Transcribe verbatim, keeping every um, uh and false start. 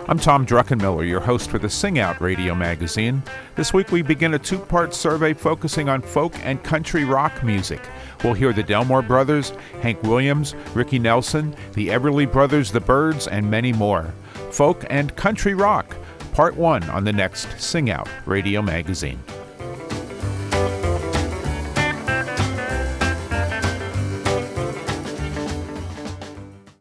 I'm Tom Druckenmiller, your host for the Sing Out Radio magazine. This week we begin a two-part survey focusing on folk and country rock music. We'll hear the Delmore Brothers, Hank Williams, Ricky Nelson, the Everly Brothers, the Byrds, and many more. Folk and country rock, part one on the next Sing Out Radio magazine.